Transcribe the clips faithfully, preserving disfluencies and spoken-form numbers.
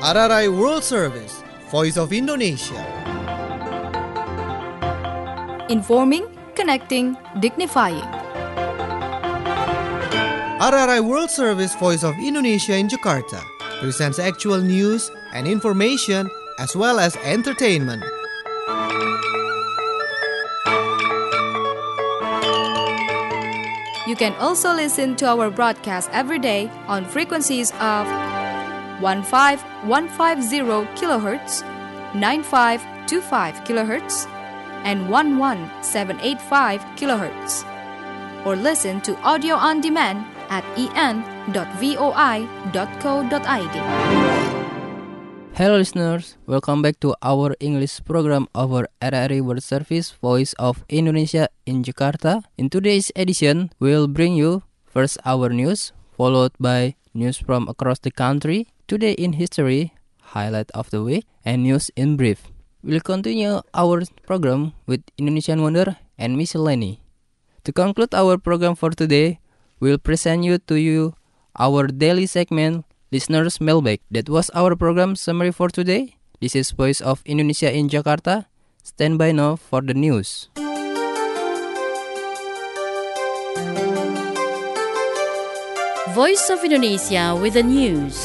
R R I World Service, Voice of Indonesia. Informing, connecting, dignifying. R R I World Service, Voice of Indonesia in Jakarta presents actual news and information as well as entertainment. You can also listen to our broadcast every day on frequencies of fifteen fifteen kilohertz, ninety-five twenty-five kilohertz, and eleven seven eighty-five kilohertz. Or listen to audio on demand at e n dot voi dot co dot i d. Hello listeners, welcome back to our English program of our R R I World Service Voice of Indonesia in Jakarta. In today's edition, we'll bring you first our news, followed by news from across the country, today in history, highlight of the week, and news in brief. We'll continue our program with Indonesian Wonder and Miscellany. To conclude our program for today, we'll present you to you our daily segment, Listeners Mailbag. That was our program summary for today. This is Voice of Indonesia in Jakarta. Stand by now for the news. Voice of Indonesia with the news.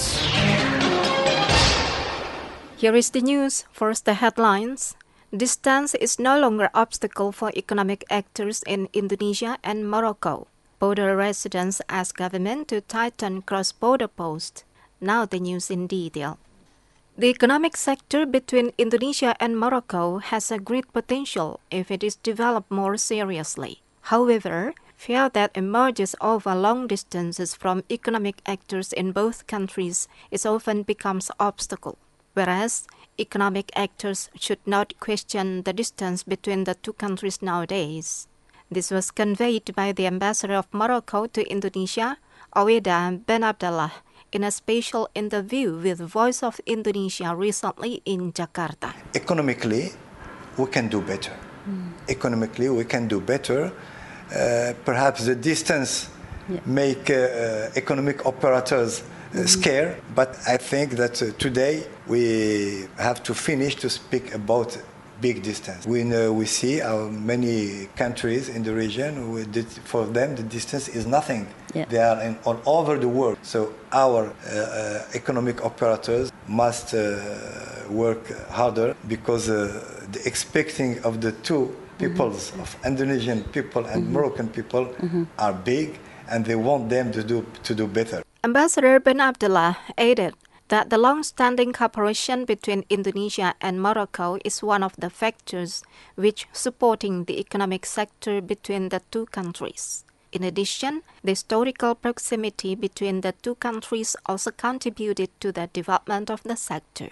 Here is the news. First, the headlines. Distance is no longer obstacle for economic actors in Indonesia and Morocco. Border residents ask government to tighten cross-border posts. Now the news in detail. The economic sector between Indonesia and Morocco has a great potential if it is developed more seriously. However, fear that emerges over long distances from economic actors in both countries is often becomes obstacle. Whereas economic actors should not question the distance between the two countries nowadays. This was conveyed by the ambassador of Morocco to Indonesia, Oueda Ben Abdallah, in a special interview with Voice of Indonesia recently in Jakarta. Economically, we can do better. Mm. Economically, we can do better. Uh, perhaps the distance yeah. make uh, uh, economic operators uh, mm-hmm. scared, but I think that uh, today we have to finish to speak about big distance. We know, we see how many countries in the region, we did, for them the distance is nothing. Yeah. They are in, all over the world. So our uh, uh, economic operators must uh, work harder because uh, the expecting of the two peoples, mm-hmm. of Indonesian people and mm-hmm. Moroccan people mm-hmm. are big, and they want them to do to do better. Ambassador Ben Abdallah added that the long-standing cooperation between Indonesia and Morocco is one of the factors which supporting the economic sector between the two countries. In addition, the historical proximity between the two countries also contributed to the development of the sector.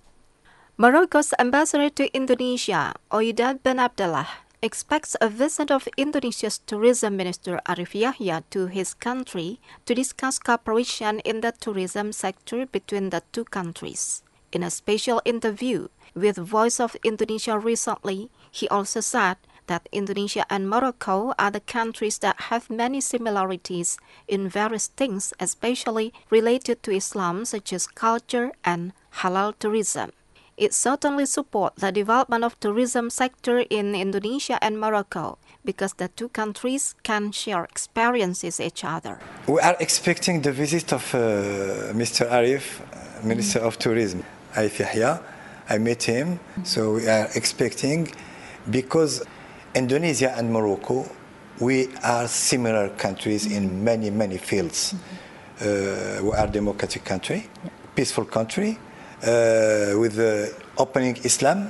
Morocco's ambassador to Indonesia, Oueda Ben Abdallah, expects a visit of Indonesia's tourism minister Arif Yahya to his country to discuss cooperation in the tourism sector between the two countries. In a special interview with Voice of Indonesia recently, he also said that Indonesia and Morocco are the countries that have many similarities in various things, especially related to Islam, such as culture and halal tourism. It certainly supports the development of tourism sector in Indonesia and Morocco because the two countries can share experiences each other. We are expecting the visit of uh, Mister Arif, uh, Minister mm-hmm. of Tourism, Arif Yahya. I met him, mm-hmm. so we are expecting because Indonesia and Morocco, we are similar countries mm-hmm. in many, many fields. Mm-hmm. Uh, we are a democratic country, yeah. peaceful country. Uh, with uh, opening Islam,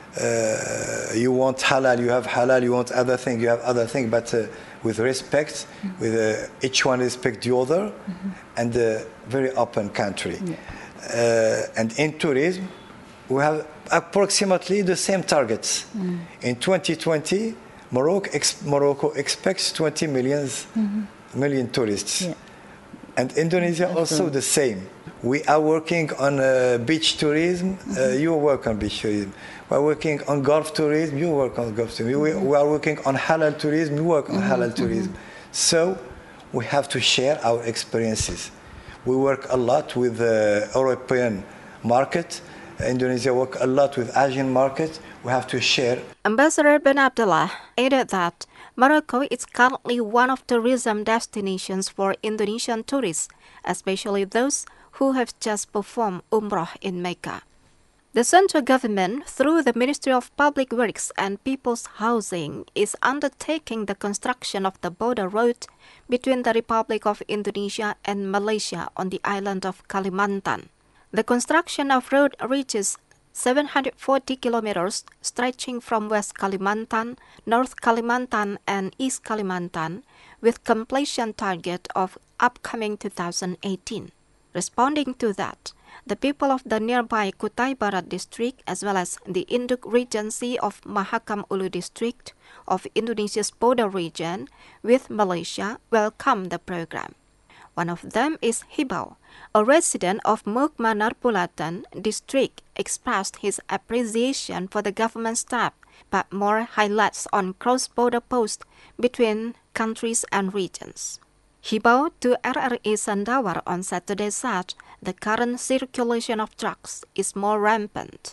uh, you want halal, you have halal, you want other thing, you have other thing, but uh, with respect, mm-hmm. with uh, each one respect the other, mm-hmm. and a very open country. Yeah. Uh, and in tourism, we have approximately the same targets. Mm. In twenty twenty, Morocco, ex- Morocco expects twenty millions, mm-hmm. million tourists. Yeah. And Indonesia also the same. We are working on uh, beach tourism. Mm-hmm. Uh, you work on beach tourism. We are working on golf tourism. You work on golf tourism. Mm-hmm. We, we are working on halal tourism. You work on mm-hmm. halal tourism. Mm-hmm. So we have to share our experiences. We work a lot with uh, European market. Indonesia work a lot with Asian market. We have to share. Ambassador Ben Abdullah added that Morocco is currently one of tourism destinations for Indonesian tourists, especially those who have just performed Umrah in Mecca. The central government, through the Ministry of Public Works and People's Housing, is undertaking the construction of the border road between the Republic of Indonesia and Malaysia on the island of Kalimantan. The construction of road reaches seven hundred forty kilometers, stretching from West Kalimantan, North Kalimantan, and East Kalimantan, with completion target of upcoming two thousand eighteen. Responding to that, the people of the nearby Kutai Barat district, as well as the Induk Regency of Mahakam Ulu district of Indonesia's border region with Malaysia, welcome the program. One of them is Hibau, a resident of Mukma Narpulatan district, expressed his appreciation for the government staff, but more highlights on cross-border posts between countries and regions. Hibau to R R I Sandawar on Saturday said the current circulation of drugs is more rampant.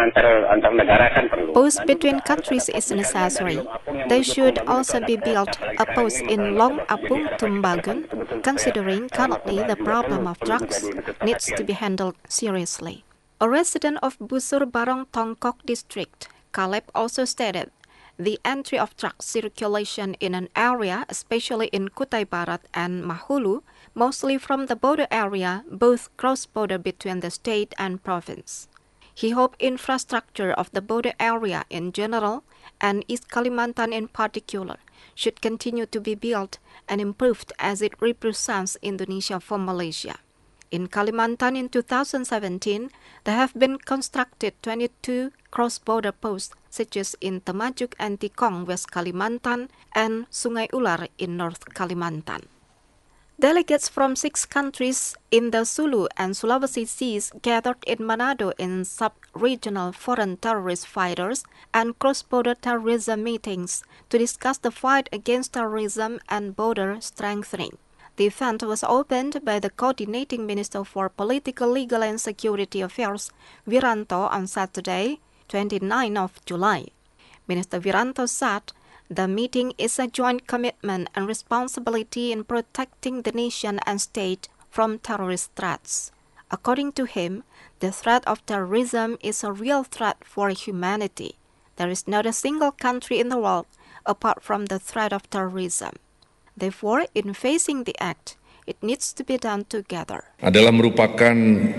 Posts between countries is necessary. There should also be built a post in Long Apung Tumbagun, considering currently the problem of drugs needs to be handled seriously. A resident of Busur Barong Tongkok district, Caleb also stated the entry of drug circulation in an area, especially in Kutai Barat and Mahulu, mostly from the border area, both cross-border between the state and province. He hoped infrastructure of the border area in general and East Kalimantan in particular should continue to be built and improved as it represents Indonesia for Malaysia. In Kalimantan in two thousand seventeen, there have been constructed twenty-two cross-border posts, such as in Temajuk and Tikong, West Kalimantan, and Sungai Ular in North Kalimantan. Delegates from six countries in the Sulu and Sulawesi Seas gathered in Manado in sub-regional foreign terrorist fighters and cross-border terrorism meetings to discuss the fight against terrorism and border strengthening. The event was opened by the Coordinating Minister for Political, Legal and Security Affairs, Wiranto, on Saturday, twenty-ninth of July. Minister Wiranto said the meeting is a joint commitment and responsibility in protecting the nation and state from terrorist threats. According to him, the threat of terrorism is a real threat for humanity. There is not a single country in the world apart from the threat of terrorism. Therefore, in facing the act, it needs to be done together. Adalah merupakan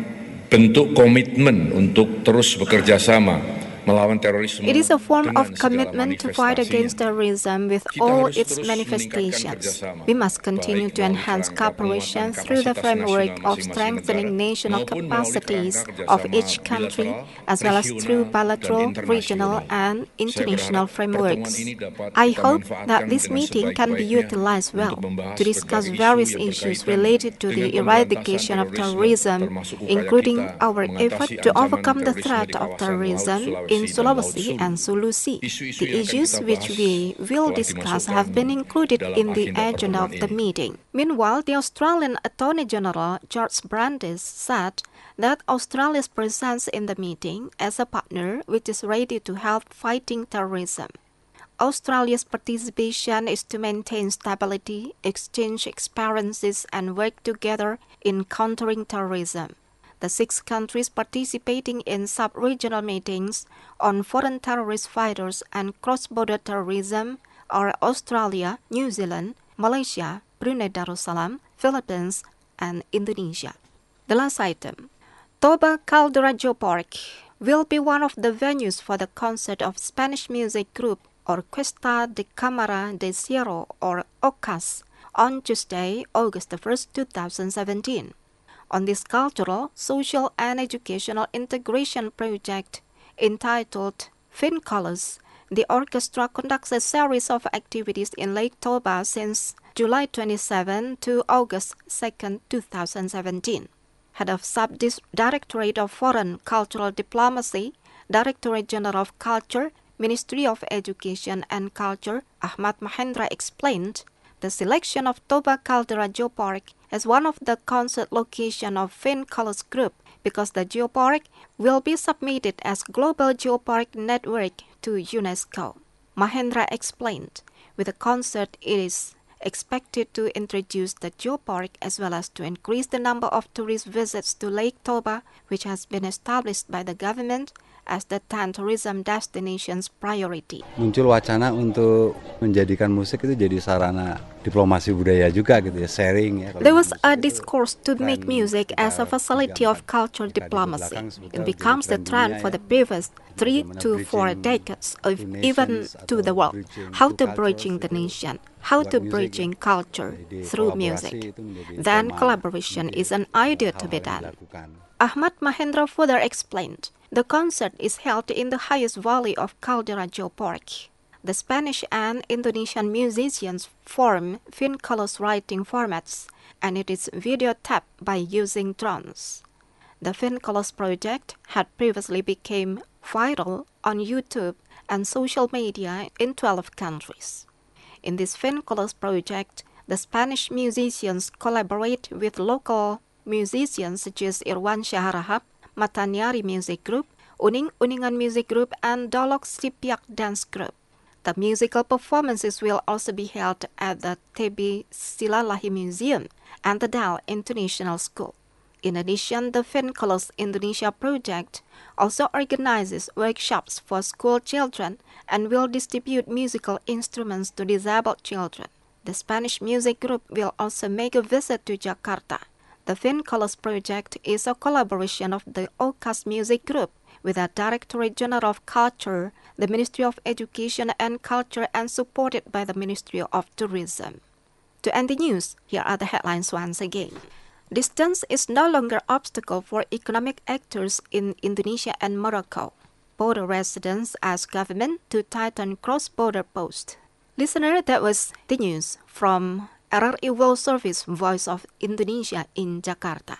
bentuk komitmen untuk terus bekerja sama melawan terorisme. It is a form of commitment to fight against terrorism with all its manifestations. We must continue to enhance cooperation through the framework of strengthening national capacities of each country, as well as through bilateral, regional, and international frameworks. I hope that this meeting can be utilized well to discuss various issues related to the eradication of terrorism, including our effort to overcome the threat of terrorism in Sulawesi and Sulu Sea. The issues which we will discuss have been included in the agenda of the meeting. Meanwhile, the Australian Attorney General George Brandis said that Australia's presence in the meeting as a partner which is ready to help fighting terrorism. Australia's participation is to maintain stability, exchange experiences, and work together in countering terrorism. The six countries participating in sub-regional meetings on foreign terrorist fighters and cross-border terrorism are Australia, New Zealand, Malaysia, Brunei Darussalam, Philippines, and Indonesia. The last item. Toba Caldera Geopark will be one of the venues for the concert of Spanish music group Orquesta de Cámara de Cielo, or O C A S, on Tuesday, August first, two thousand seventeen. On this cultural, social, and educational integration project entitled Fin Colors, the orchestra conducts a series of activities in Lake Toba since July twenty-seventh to August second, two thousand seventeen. Head of Sub-Directorate of Foreign Cultural Diplomacy, Directorate General of Culture, Ministry of Education and Culture, Ahmad Mahendra explained the selection of Toba Caldera Geopark as one of the concert location of Fin Colors Group because the geopark will be submitted as Global Geopark Network to UNESCO. Mahendra explained, with the concert it is expected to introduce the geopark as well as to increase the number of tourist visits to Lake Toba, which has been established by the government as the ten tourism destinations priority. Muncul wacana untuk menjadikan musik itu jadi sarana diplomasi budaya juga gitu ya, sharing ya. There was a discourse to make music as a facility of cultural diplomacy. It becomes the trend for the previous three to four decades, or even to the world. How to bridging the nation, how to bridging culture through music. Then collaboration is an idea to be done. Ahmad Mahendra further explained, the concert is held in the highest valley of Caldera Geopark. The Spanish and Indonesian musicians form Fincolors writing formats, and it is videotaped by using drones. The Fincolors project had previously become viral on YouTube and social media in twelve countries. In this Fincolors project, the Spanish musicians collaborate with local musicians such as Irwan Syaharahap, Matanyari Music Group, Uning Uningan Music Group, and Dolok Sipiak Dance Group. The musical performances will also be held at the T B Silalahi Museum and the Dal International School. In addition, the Fincolors Indonesia project also organizes workshops for school children and will distribute musical instruments to disabled children. The Spanish Music Group will also make a visit to Jakarta. The Fincolors project is a collaboration of the O C A S Music Group with the Directorate General of Culture, the Ministry of Education and Culture, and supported by the Ministry of Tourism. To end the news, here are the headlines once again. Distance is no longer obstacle for economic actors in Indonesia and Morocco. Border residents ask government to tighten cross-border posts. Listener, that was the news from R R I World Service, Voice of Indonesia in Jakarta.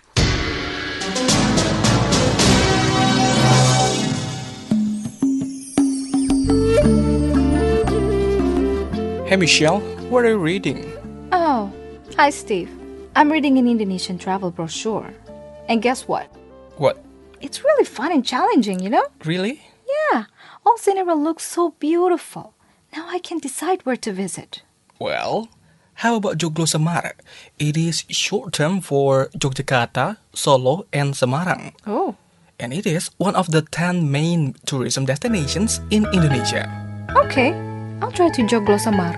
Hey Michelle, what are you reading? Oh, hi Steve. I'm reading an Indonesian travel brochure. And guess what? What? It's really fun and challenging, you know? Really? Yeah, all scenery looks so beautiful. Now I can decide where to visit. Well, how about Joglo Semarang? It is short term for Yogyakarta, Solo, and Semarang. Oh. And it is one of the ten main tourism destinations in Indonesia. Okay, I'll try to Joglo Semarang.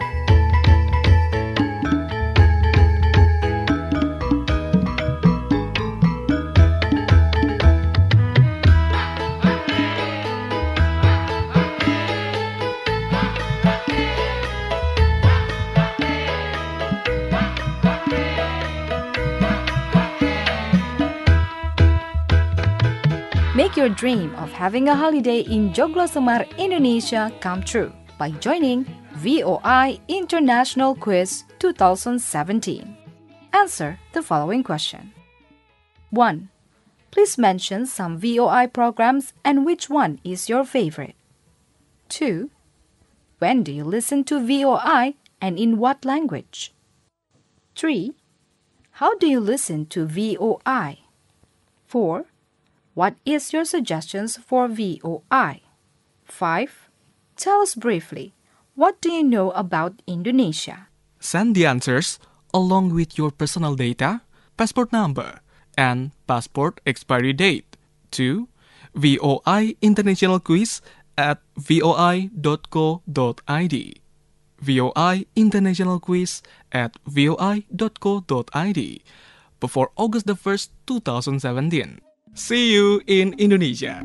Make your dream of having a holiday in Joglo Semarang, Indonesia come true by joining V O I International Quiz twenty seventeen. Answer the following question. one. Please mention some V O I programs and which one is your favorite. two. When do you listen to V O I and in what language? three. How do you listen to V O I? four. What is your suggestions for V O I? five. Tell us briefly, what do you know about Indonesia? Send the answers along with your personal data, passport number, and passport expiry date to V O I International Quiz at v o i dot co dot i d. V O I International Quiz at v o i dot co dot i d before August the first, twenty seventeen. See you in Indonesia.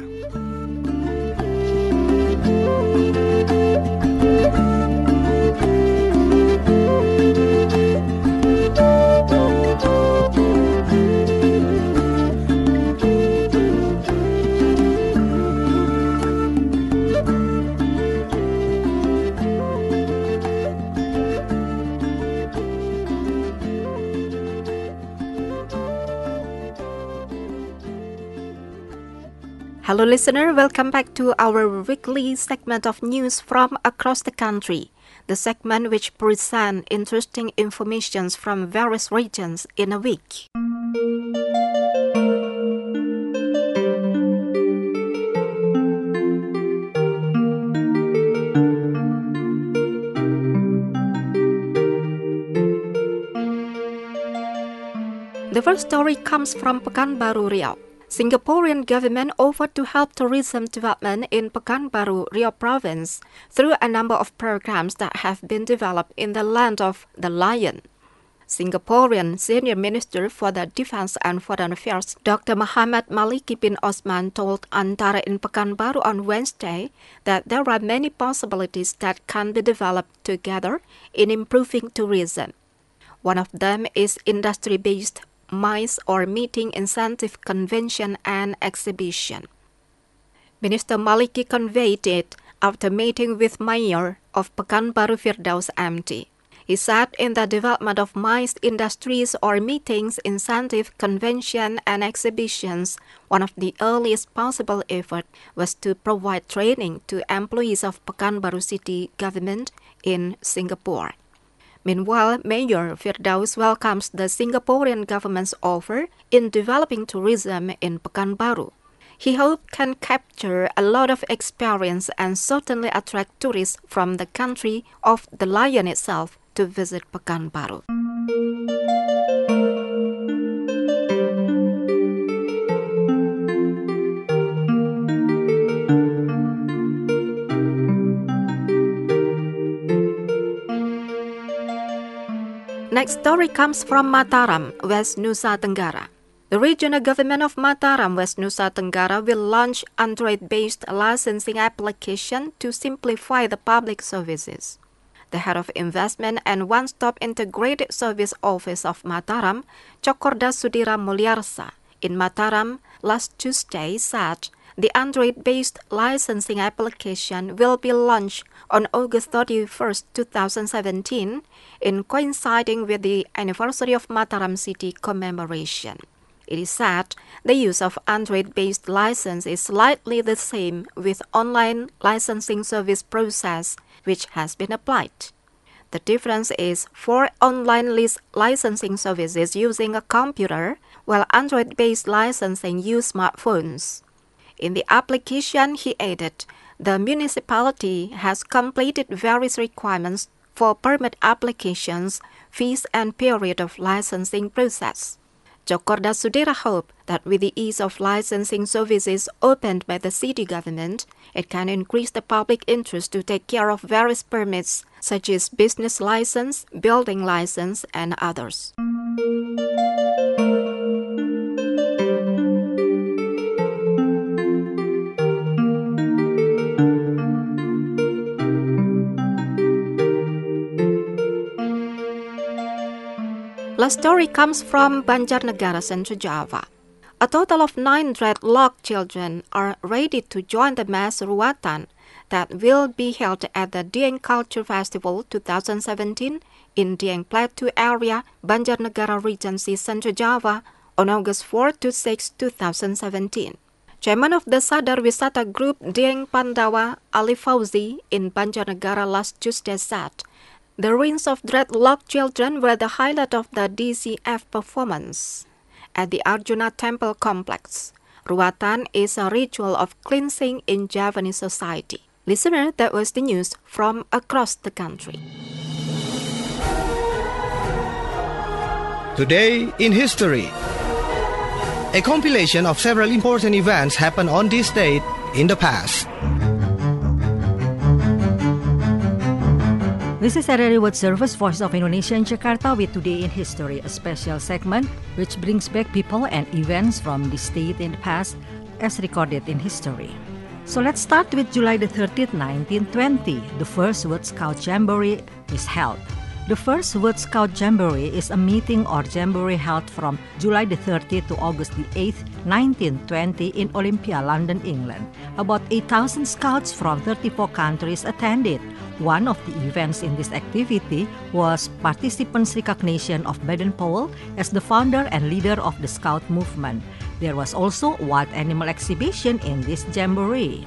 Hello listener, welcome back to our weekly segment of news from across the country. The segment which presents interesting information from various regions in a week. The first story comes from Pekanbaru Riau. Singaporean government offered to help tourism development in Pekanbaru Riau province through a number of programs that have been developed in the land of the lion. Singaporean Senior Minister for the Defense and Foreign Affairs Doctor Muhammad Maliki bin Osman told Antara in Pekanbaru on Wednesday that there are many possibilities that can be developed together in improving tourism. One of them is industry-based MICE or Meeting Incentive Convention and Exhibition. Minister Maliki conveyed it after meeting with Mayor of Pekanbaru Firdaus M T. He said in the development of MICE industries or meetings, incentive, convention, and exhibitions, one of the earliest possible efforts was to provide training to employees of Pekanbaru city government in Singapore. Meanwhile, Mayor Firdaus welcomes the Singaporean government's offer in developing tourism in Pekanbaru. He hopes can capture a lot of experience and certainly attract tourists from the country of the lion itself to visit Pekanbaru. Next story comes from Mataram, West Nusa Tenggara. The regional government of Mataram, West Nusa Tenggara will launch Android-based licensing application to simplify the public services. The head of investment and one-stop integrated service office of Mataram, Cokorda Sudira Mulyarsa, in Mataram last Tuesday said the Android-based licensing application will be launched on August thirty-first, twenty seventeen, in coinciding with the anniversary of Mataram City commemoration. It is said the use of Android-based license is slightly the same with online licensing service process which has been applied. The difference is for online list licensing services using a computer, while Android-based licensing use smartphones. In the application, he added, the municipality has completed various requirements for permit applications, fees, and period of licensing process. Cokorda Sudira hoped that with the ease of licensing services opened by the city government, it can increase the public interest to take care of various permits such as business license, building license, and others. Last story comes from Banjarnegara, Central Java. A total of nine dreadlocked children are ready to join the mass ruatan that will be held at the Dieng Culture Festival twenty seventeen in Dieng Plateau area, Banjarnegara Regency, Central Java on August fourth to sixth, twenty seventeen. Chairman of the Sadar Wisata Group Dieng Pandawa Ali Fauzi in Banjarnegara last Tuesday said, the rings of dreadlocked children were the highlight of the D C F performance. At the Arjuna Temple Complex, ruatan is a ritual of cleansing in Javanese society. Listener, that was the news from across the country. Today in History. A compilation of several important events happened on this date in the past. This is R R A World Service, Voice of Indonesia in Jakarta with Today in History, a special segment which brings back people and events from this date in the past as recorded in history. So let's start with July the thirtieth, nineteen twenty. The first World Scout Jamboree is held. The first World Scout Jamboree is a meeting or jamboree held from July the thirtieth to August the eighth, nineteen twenty in Olympia, London, England. About eight thousand scouts from thirty-four countries attended. One of the events in this activity was participants' recognition of Baden-Powell as the founder and leader of the Scout movement. There was also a wild animal exhibition in this jamboree.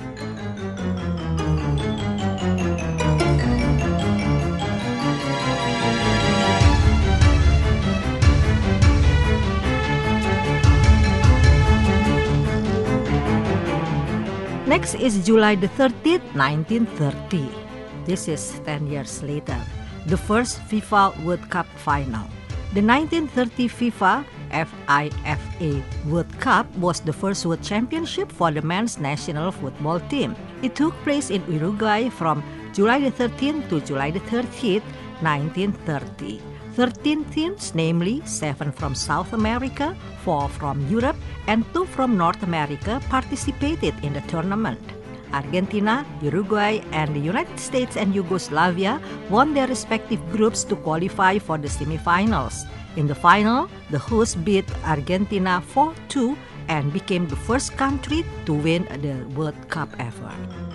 Next is July the thirtieth, nineteen thirty. This is ten years later. The first FIFA World Cup final. The nineteen thirty FIFA FIFA World Cup was the first World Championship for the men's national football team. It took place in Uruguay from July the thirteenth to July the thirtieth, nineteen thirty. thirteen teams, namely seven from South America, four from Europe, and two from North America, participated in the tournament. Argentina, Uruguay, and the United States and Yugoslavia won their respective groups to qualify for the semifinals. In the final, the hosts beat Argentina four two and became the first country to win the World Cup ever.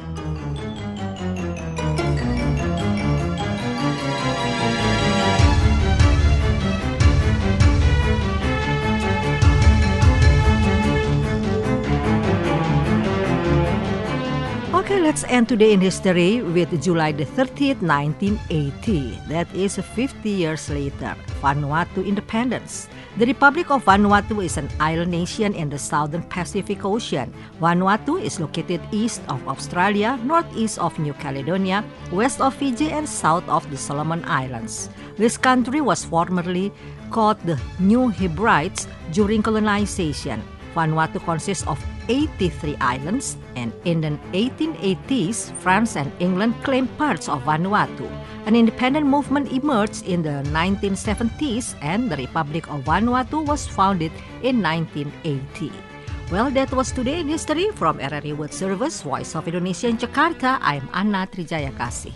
Okay, let's end today in history with July the thirtieth, nineteen eighty. That is fifty years later. Vanuatu independence. The Republic of Vanuatu is an island nation in the southern Pacific Ocean. Vanuatu is located east of Australia, northeast of New Caledonia, west of Fiji, and south of the Solomon Islands. This country was formerly called the New Hebrides during colonization. Vanuatu consists of eighty-three islands, and in the eighteen eighties, France and England claimed parts of Vanuatu. An independent movement emerged in the nineteen seventies, and the Republic of Vanuatu was founded in nineteen eighty. Well, that was Today in History from R R A World Service, Voice of Indonesia in Jakarta. I'm Anna Trijayakasih.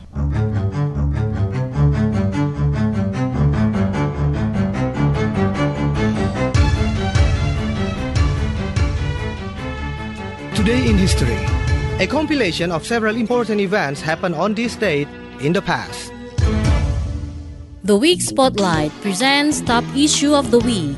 Today in History, a compilation of several important events happened on this date in the past. The Week Spotlight presents Top Issue of the Week.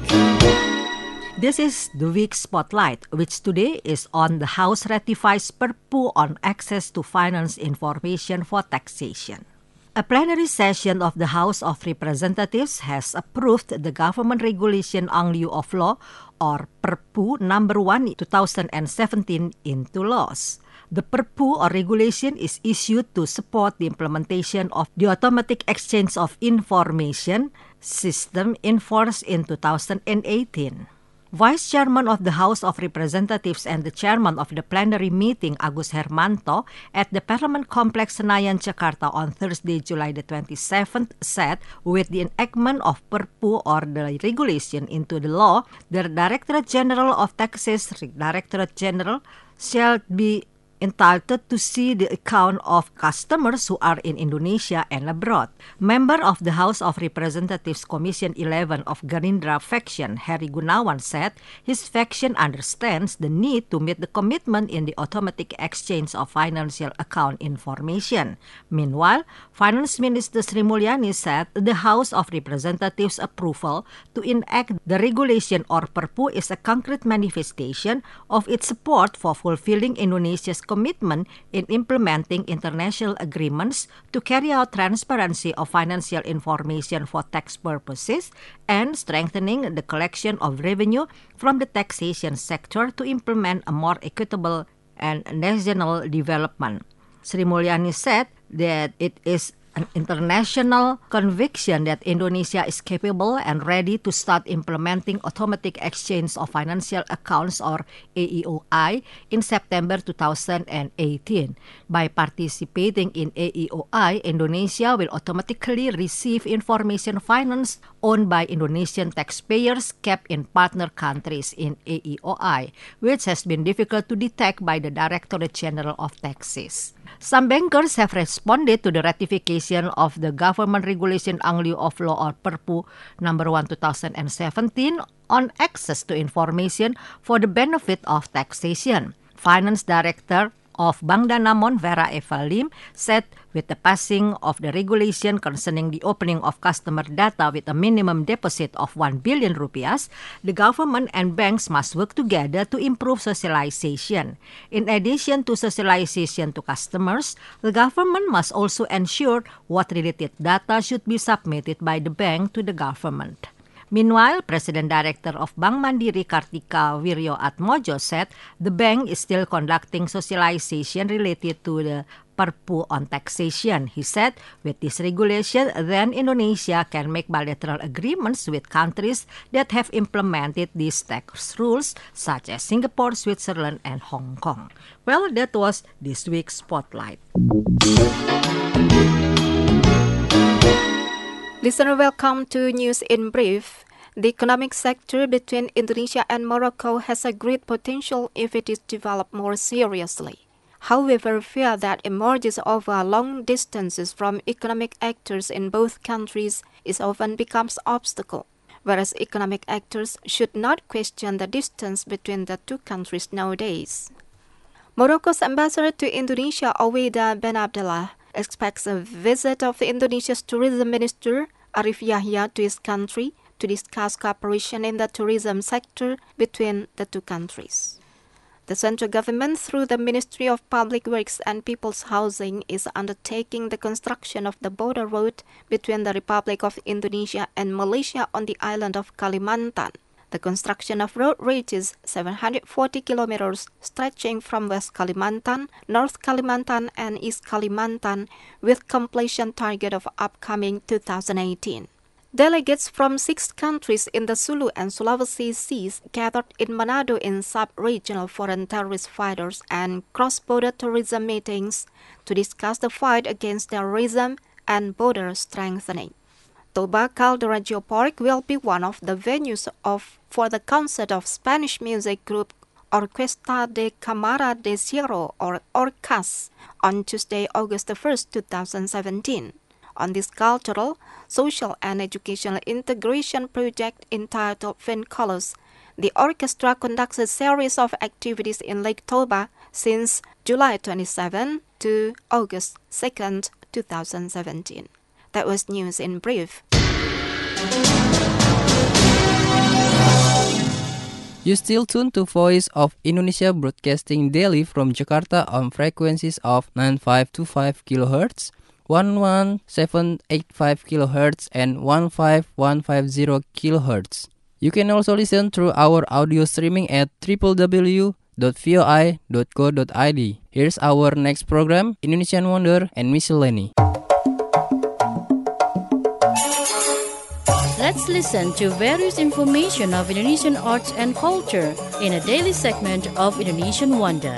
This is the Week Spotlight, which today is on the House ratifies Perpu on access to finance information for taxation. A plenary session of the House of Representatives has approved the Government Regulation on Lieu of Law, or Perpu number one twenty seventeen, into laws. The Perpu or regulation is issued to support the implementation of the automatic exchange of information system enforced in two thousand eighteen. Vice Chairman of the House of Representatives and the Chairman of the plenary meeting, Agus Hermanto, at the Parliament Complex Senayan, Jakarta on Thursday, July the twenty-seventh, said with the enactment of Perpu or the regulation into the law, the Directorate General of Taxes, Directorate General, shall be entitled to see the account of customers who are in Indonesia and abroad. Member of the House of Representatives Commission eleven of Gerindra faction, Heri Gunawan, said his faction understands the need to meet the commitment in the automatic exchange of financial account information. Meanwhile, Finance Minister Sri Mulyani said the House of Representatives' approval to enact the regulation or Perpu is a concrete manifestation of its support for fulfilling Indonesia's commitment in implementing international agreements to carry out transparency of financial information for tax purposes and strengthening the collection of revenue from the taxation sector to implement a more equitable and national development. Sri Mulyani said that it is an international conviction that Indonesia is capable and ready to start implementing automatic exchange of financial accounts, or A E O I, in September two thousand eighteen. By participating in A E O I, Indonesia will automatically receive information finance owned by Indonesian taxpayers kept in partner countries in A E O I, which has been difficult to detect by the Directorate General of Taxes. Some bankers have responded to the ratification of the Government Regulation on Lieu of Law, or Perpu number one twenty seventeen, on access to information for the benefit of taxation. Finance Director of Bank Danamon, Vera Eva Lim, said with the passing of the regulation concerning the opening of customer data with a minimum deposit of one billion rupiahs, the government and banks must work together to improve socialization. In addition to socialization to customers, the government must also ensure what related data should be submitted by the bank to the government. Meanwhile, President Director of Bank Mandiri Kartika Wirjo Atmojo said the bank is still conducting socialization related to the Perpu on taxation. He said with this regulation, then Indonesia can make bilateral agreements with countries that have implemented these tax rules, such as Singapore, Switzerland, and Hong Kong. Well, that was this week's Spotlight. Listener, welcome to News in Brief. The economic sector between Indonesia and Morocco has a great potential if it is developed more seriously. However, fear that emerges over long distances from economic actors in both countries is often becomes obstacle, whereas economic actors should not question the distance between the two countries nowadays. Morocco's ambassador to Indonesia, Oweda Ben Abdallah, expects a visit of Indonesia's tourism minister, Arif Yahya, to his country to discuss cooperation in the tourism sector between the two countries. The central government, through the Ministry of Public Works and People's Housing, is undertaking the construction of the border road between the Republic of Indonesia and Malaysia on the island of Kalimantan. The construction of road reaches seven hundred forty kilometers, stretching from West Kalimantan, North Kalimantan, and East Kalimantan, with completion target of upcoming two thousand eighteen. Delegates from six countries in the Sulu and Sulawesi Seas gathered in Manado in sub-regional foreign terrorist fighters and cross-border tourism meetings to discuss the fight against terrorism and border strengthening. Toba Caldera Geopark will be one of the venues of for the concert of Spanish music group Orquesta de Cámara de Cielo, or Orcas, on Tuesday, August first, two thousand seventeen. On this cultural, social, and educational integration project entitled Vincolors, the orchestra conducts a series of activities in Lake Toba since July twenty-seventh to August second, two thousand seventeen. That was News in Brief. You still tune to Voice of Indonesia broadcasting daily from Jakarta on frequencies of nine five two five kilohertz, one one seven eight five kilohertz, and one five one five zero kilohertz. You can also listen through our audio streaming at w w w dot v o i dot co dot i d. Here's our next program, Indonesian Wonder and Miscellany. Let's listen to various information of Indonesian arts and culture in a daily segment of Indonesian Wonder.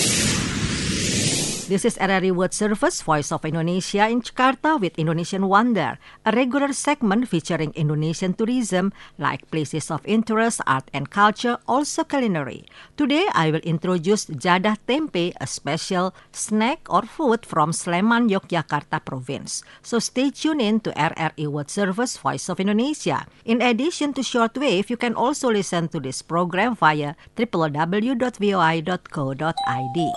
This is R R I World Service, Voice of Indonesia in Jakarta with Indonesian Wonder, a regular segment featuring Indonesian tourism like places of interest, art and culture, also culinary. Today, I will introduce Jadah Tempe, a special snack or food from Sleman, Yogyakarta province. So stay tuned in to R R I World Service, Voice of Indonesia. In addition to shortwave, you can also listen to this program via w w w dot v o i dot co dot i d.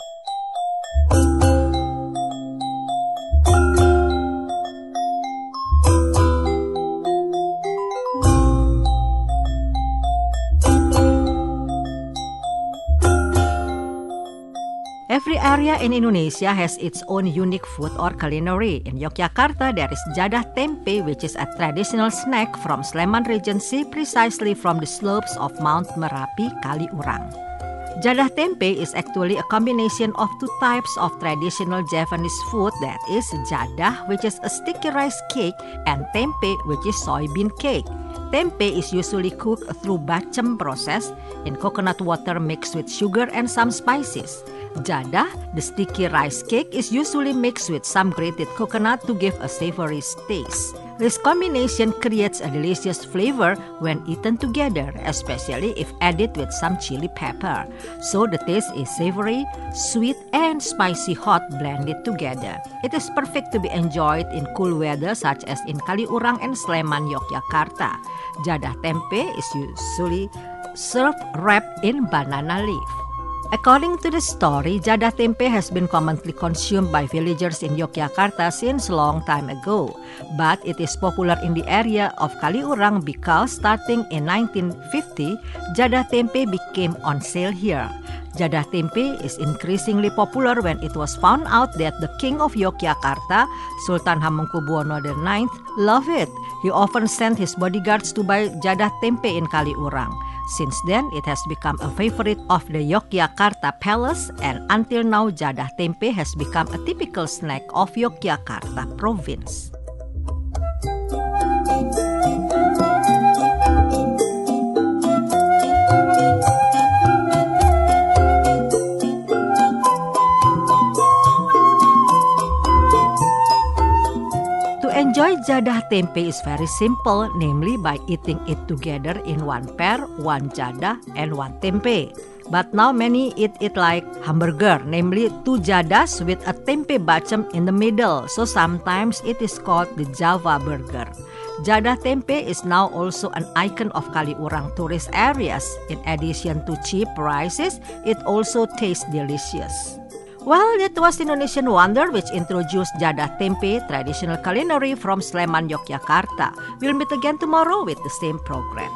Every area in Indonesia has its own unique food or culinary. In Yogyakarta, there is Jadah Tempe, which is a traditional snack from Sleman Regency, precisely from the slopes of Mount Merapi, Kaliurang. Jadah Tempe is actually a combination of two types of traditional Javanese food, that is jadah, which is a sticky rice cake, and tempe, which is soybean cake. Tempe is usually cooked through bacem process in coconut water mixed with sugar and some spices. Jadah, the sticky rice cake, is usually mixed with some grated coconut to give a savory taste. This combination creates a delicious flavor when eaten together, especially if added with some chili pepper. So the taste is savory, sweet, and spicy hot blended together. It is perfect to be enjoyed in cool weather such as in Kaliurang and Sleman, Yogyakarta. Jadah tempe is usually served wrapped in banana leaf. According to the story, Jadah Tempe has been commonly consumed by villagers in Yogyakarta since a long time ago. But it is popular in the area of Kaliurang because starting in nineteen fifty, Jadah Tempe became on sale here. Jadah tempe is increasingly popular when it was found out that the King of Yogyakarta, Sultan Hamengkubuwono the ninth, loved it. He often sent his bodyguards to buy jadah tempe in Kaliurang. Since then, it has become a favorite of the Yogyakarta Palace, and until now, jadah tempe has become a typical snack of Yogyakarta province. Enjoy jadah tempe is very simple, namely by eating it together in one pair, one jadah and one tempe. But now many eat it like hamburger, namely two jadahs with a tempe bacem in the middle. So sometimes it is called the Java burger. Jadah tempe is now also an icon of Kaliurang tourist areas. In addition to cheap prices, it also tastes delicious. Well, that was Indonesian Wonder, which introduced jadah tempe, traditional culinary from Sleman, Yogyakarta. We'll meet again tomorrow with the same program.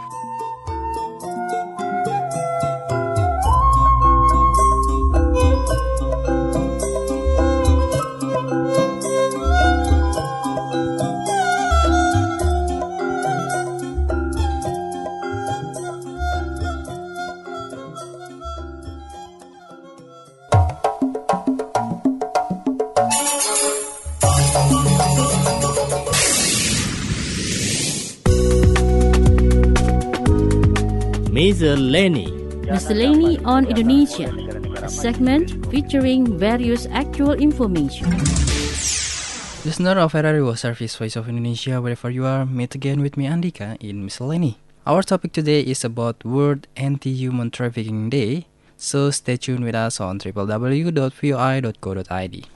Miscellany. Miscellany on Indonesia, a segment featuring various actual information. Listener of R R I World Service Voice of Indonesia, wherever you are, meet again with me Andika in Miscellany. Our topic today is about World Anti-Human Trafficking Day, so stay tuned with us on w w w dot v o i dot co dot i d.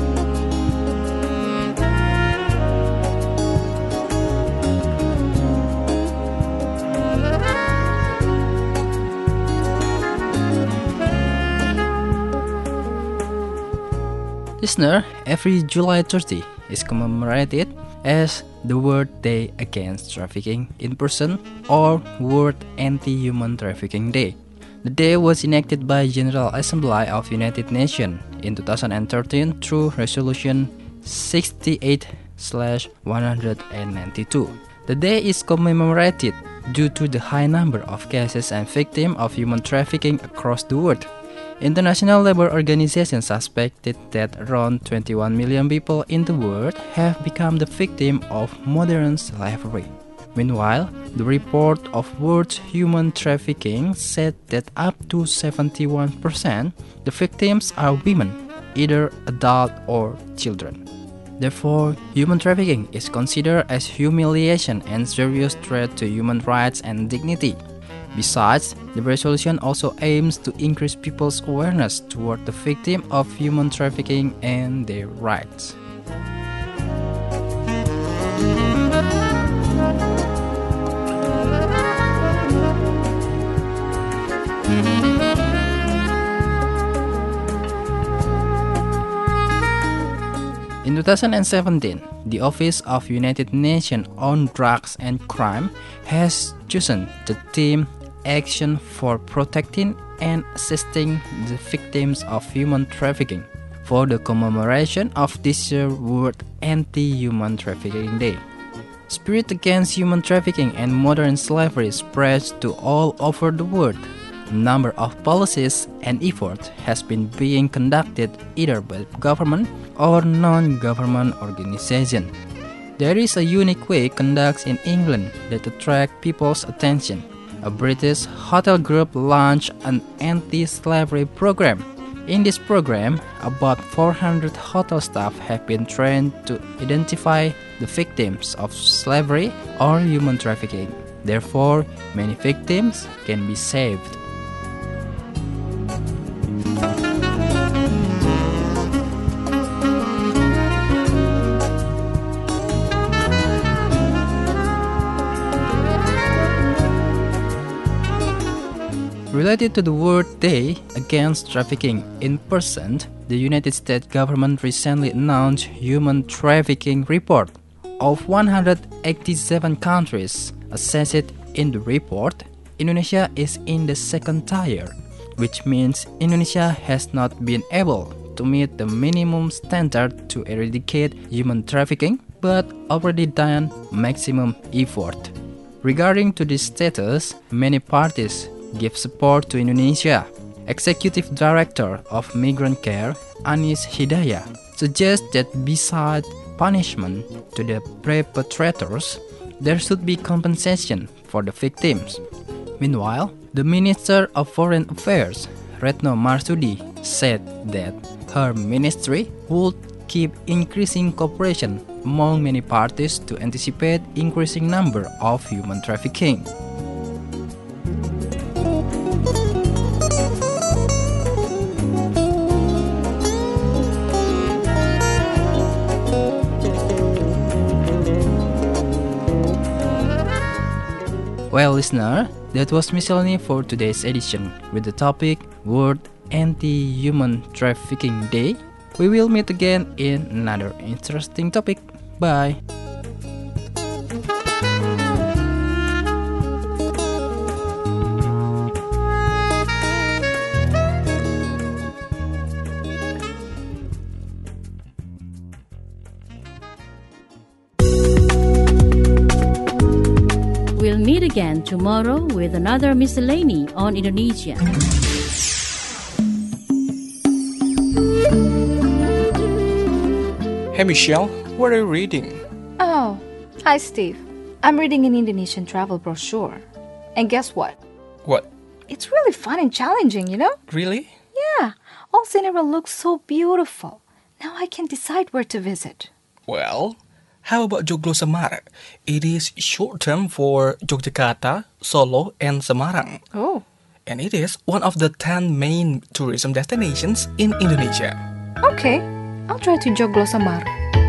Listener, every July thirtieth is commemorated as the World Day Against Trafficking in Person or World Anti-Human Trafficking Day. The day was enacted by General Assembly of United Nations in two thousand thirteen through Resolution sixty-eight slash one ninety-two. The day is commemorated due to the high number of cases and victims of human trafficking across the world. International Labour Organization suspected that around twenty-one million people in the world have become the victim of modern slavery. Meanwhile, the report of World Human Trafficking said that up to seventy-one percent the victims are women, either adult or children. Therefore, human trafficking is considered as humiliation and serious threat to human rights and dignity. Besides, the resolution also aims to increase people's awareness toward the victim of human trafficking and their rights. In two thousand seventeen, the Office of United Nations on Drugs and Crime has chosen the theme Action for Protecting and Assisting the Victims of Human Trafficking for the commemoration of this year's World Anti-Human Trafficking Day. Spirit against human trafficking and modern slavery spreads to all over the world. A number of policies and efforts has been being conducted either by government or non-government organizations. There is a unique way conducted in England that attracts people's attention. A British hotel group launched an anti-slavery program. In this program, about four hundred hotel staff have been trained to identify the victims of slavery or human trafficking. Therefore, many victims can be saved. Related to the World Day Against Trafficking in Person, the United States government recently announced Human Trafficking Report. Of one hundred eighty-seven countries assessed in the report, Indonesia is in the second tier. which means Indonesia has not been able to meet the minimum standard to eradicate human trafficking, but already done maximum effort. Regarding to this status, many parties give support to Indonesia. Executive Director of Migrant Care, Anis Hidayah, suggests that besides punishment to the perpetrators, there should be compensation for the victims. Meanwhile, the Minister of Foreign Affairs, Retno Marsudi, said that her ministry would keep increasing cooperation among many parties to anticipate increasing number of human trafficking. Well, listener, that was Miscellany for today's edition with the topic World Anti-Human Trafficking Day. We will meet again in another interesting topic. Bye. We'll meet again tomorrow with another miscellany on Indonesia. Hey Michelle, what are you reading? Oh, hi Steve. I'm reading an Indonesian travel brochure. And guess what? What? It's really fun and challenging, you know? Really? Yeah, all scenery looks so beautiful. Now I can decide where to visit. Well, how about Joglo Semar? It is short term for Yogyakarta, Solo, and Semarang. Oh. And it is one of the ten main tourism destinations in Indonesia. Okay, I'll try to Joglo Semar.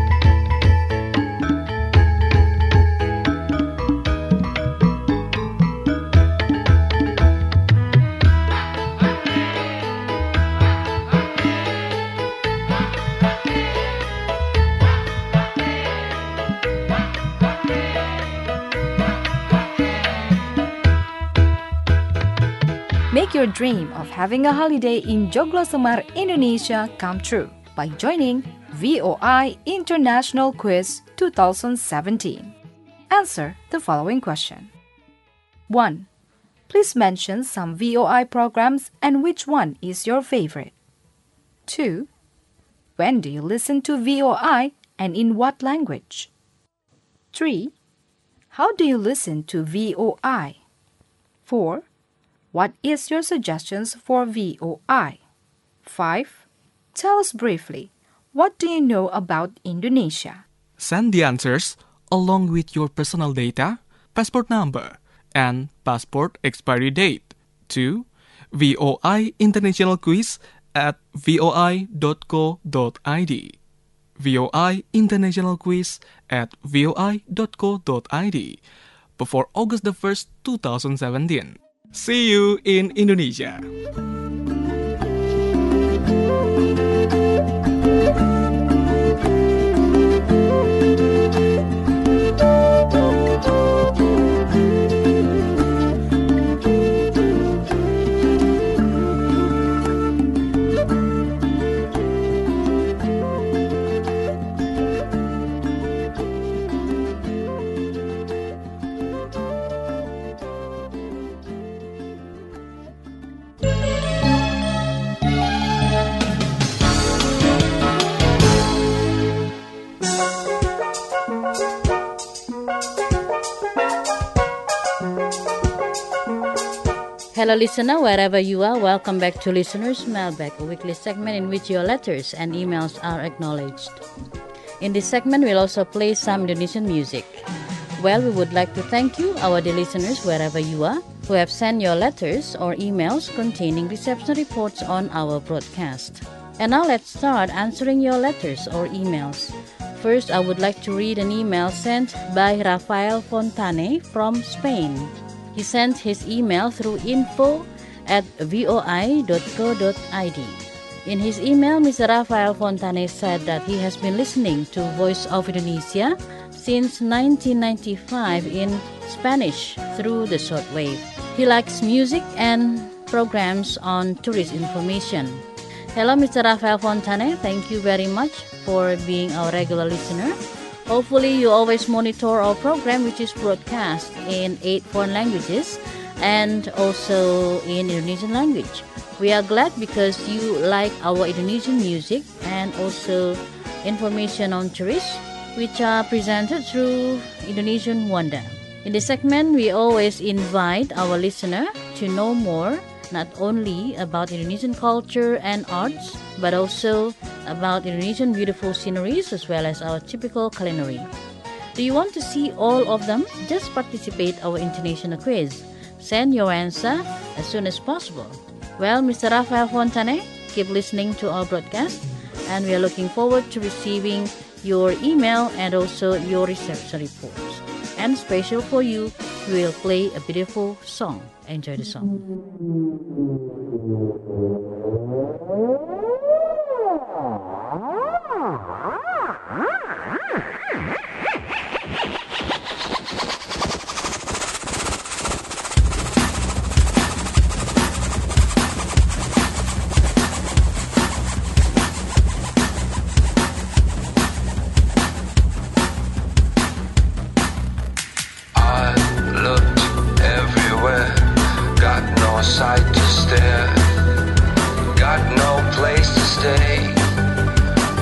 Make your dream of having a holiday in Joglo Semar, Indonesia come true by joining V O I International Quiz twenty seventeen. Answer the following question. one. Please mention some V O I programs and which one is your favorite. two. When do you listen to V O I and in what language? three. How do you listen to V O I? four. What is your suggestions for V O I? five. Tell us briefly, what do you know about Indonesia? Send the answers along with your personal data, passport number, and passport expiry date to V O I International Quiz at voi dot co dot id. V O I International Quiz at voi dot co dot id before August the first, twenty seventeen. See you in Indonesia. Hello listener, wherever you are, welcome back to Listener's Mailbag, a weekly segment in which your letters and emails are acknowledged. In this segment, we'll also play some Indonesian music. Well, we would like to thank you, our dear listeners, wherever you are, who have sent your letters or emails containing reception reports on our broadcast. And now let's start answering your letters or emails. First, I would like to read an email sent by Rafael Fontane from Spain. He sent his email through info at voi dot co dot id. In his email, Mister Rafael Fontane said that he has been listening to Voice of Indonesia since nineteen ninety-five in Spanish through the shortwave. He likes music and programs on tourist information. Hello, Mister Rafael Fontane. Thank you very much for being our regular listener. Hopefully, you always monitor our program, which is broadcast in eight foreign languages and also in Indonesian language. We are glad because you like our Indonesian music and also information on tourists, which are presented through Indonesian Wanda. In this segment, we always invite our listener to know more, not only about Indonesian culture and arts, but also about Indonesian beautiful sceneries as well as our typical culinary. Do you want to see all of them? Just participate our international quiz. Send your answer as soon as possible. Well, Mister Rafael Fontane, keep listening to our broadcast, and we are looking forward to receiving your email and also your research reports. And special for you, we will play a beautiful song. Enjoy the song. Sight to stare, got no place to stay.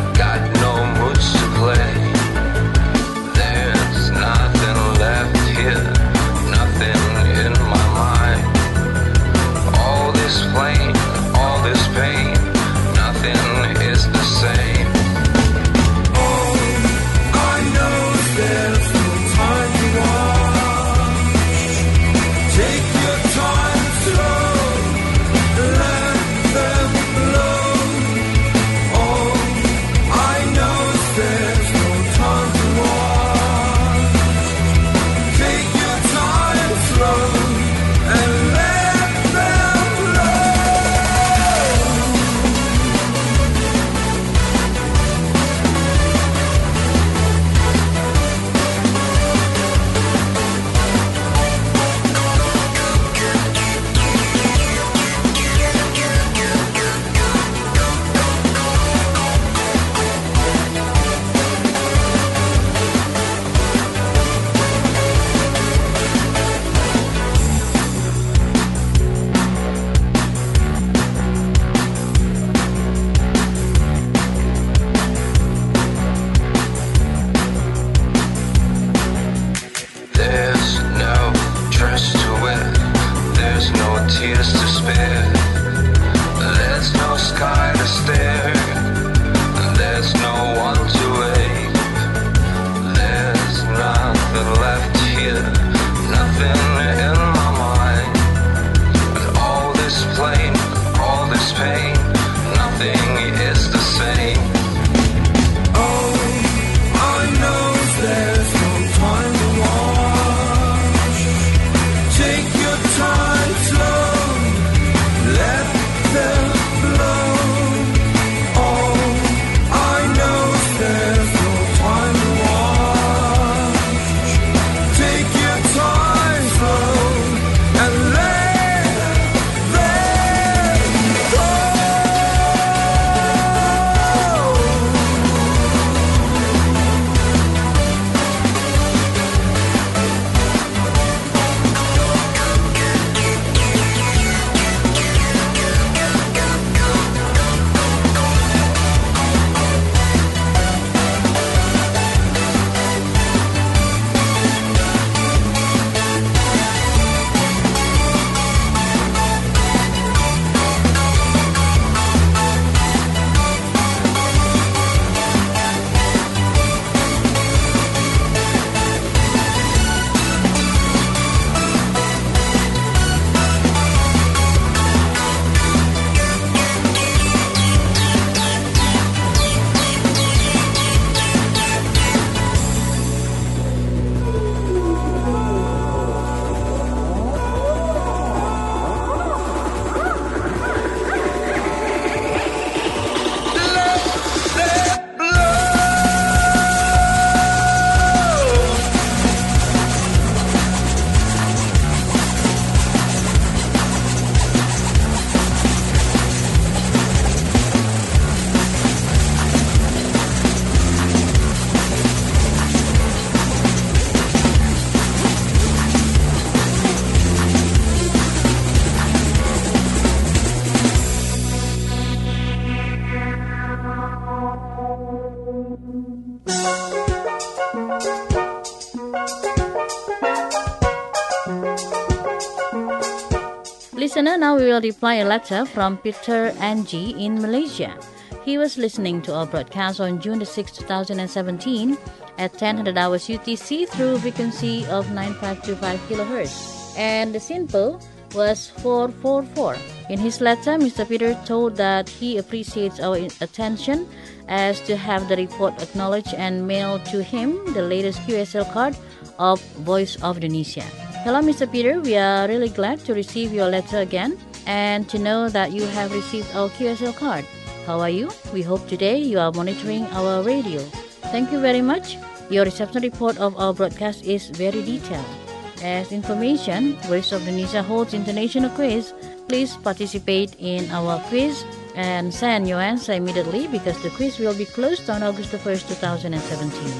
Listener, now we will reply a letter from Peter Angie in Malaysia. He was listening to our broadcast on June the sixth, twenty seventeen at ten hundred hours U T C through frequency of nine five two five kilohertz. And the SINPO was four four four. In his letter, Mister Peter told that he appreciates our attention as to have the report acknowledged and mailed to him the latest Q S L card of Voice of Indonesia. Hello, Mister Peter. We are really glad to receive your letter again and to know that you have received our Q S L card. How are you? We hope today you are monitoring our radio. Thank you very much. Your reception report of our broadcast is very detailed. As information, Voice of Indonesia holds international quiz. Please participate in our quiz and send your answer immediately because the quiz will be closed on August the first, twenty seventeen.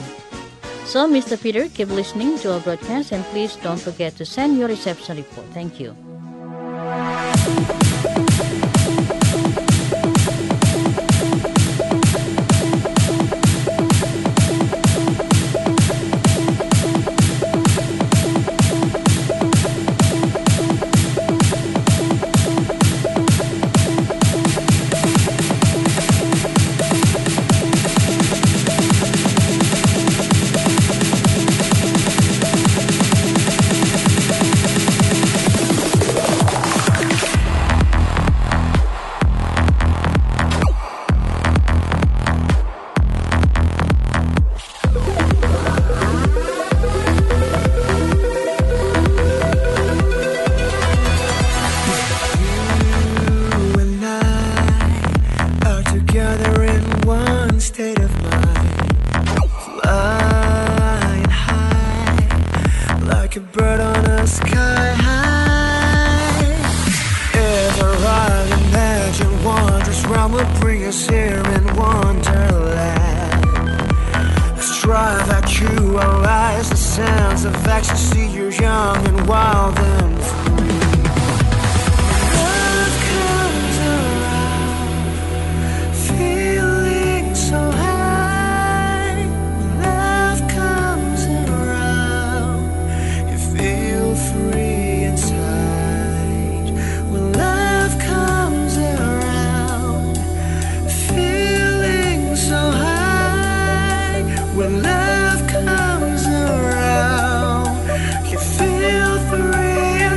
So, Mister Peter, keep listening to our broadcast and please don't forget to send your reception report. Thank you. When love comes around, you feel free.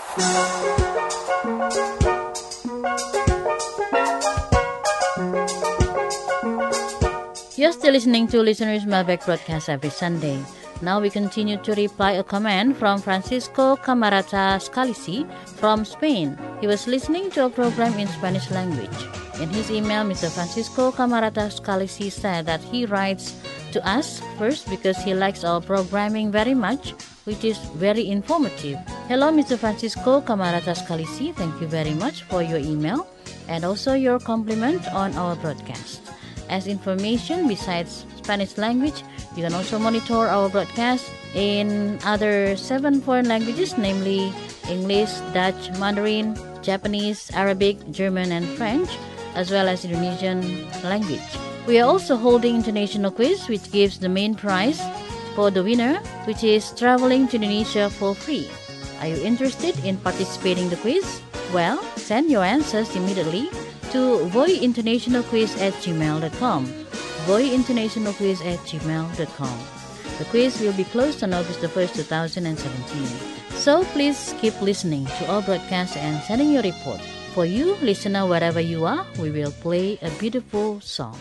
You're still listening to Listeners Mailbag broadcast every Sunday. Now we continue to reply a comment from Francisco Camarata Scalisi from Spain. He was listening to a program in Spanish language. In his email, Mister Francisco Camarata Scalisi said that he writes to us first because he likes our programming very much, which is very informative. Hello, Mister Francisco Camarata Scalisi. Thank you very much for your email and also your compliment on our broadcast. As information, besides Spanish language, you can also monitor our broadcast in other seven foreign languages, namely English, Dutch, Mandarin, Japanese, Arabic, German, and French, as well as Indonesian language. We are also holding international quiz, which gives the main prize for the winner, which is traveling to Indonesia for free. Are you interested in participating in the quiz? Well, send your answers immediately to voiinternationalquiz at gmail dot com. voiinternationalquiz at gmail dot com. The quiz will be closed on August the first, twenty seventeen. So please keep listening to our broadcast and sending your report. For you, listener, wherever you are, we will play a beautiful song.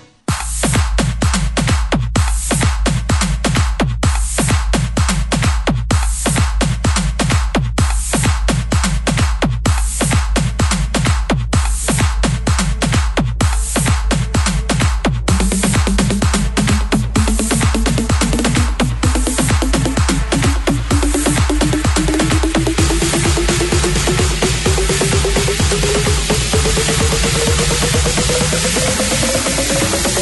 We'll be right back.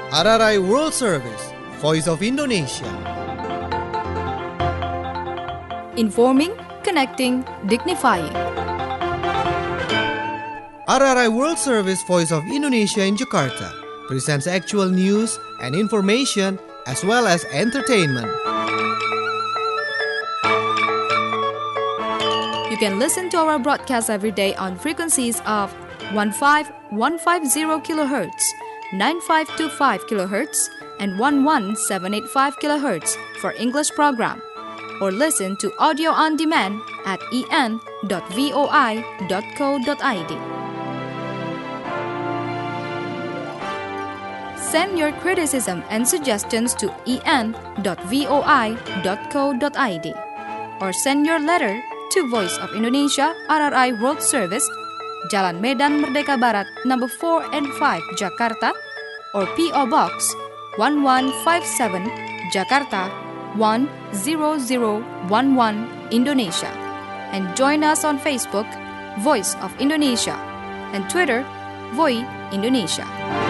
R R I World Service, Voice of Indonesia. Informing, connecting, dignifying. R R I World Service, Voice of Indonesia in Jakarta presents actual news and information as well as entertainment. You can listen to our broadcast every day on frequencies of fifteen fifty kilohertz, ninety-five twenty-five kilohertz, and eleven seven eighty-five kilohertz for English program, or listen to audio on demand at e n dot v o i dot co dot i d. Send your criticism and suggestions to e n dot v o i dot co dot i d or send your letter to Voice of Indonesia R R I World Service, Jalan Medan Merdeka Barat, number four and five, Jakarta, or P O Box one one five seven, Jakarta one zero zero one one, Indonesia. And join us on Facebook, Voice of Indonesia, and Twitter, Voi Indonesia.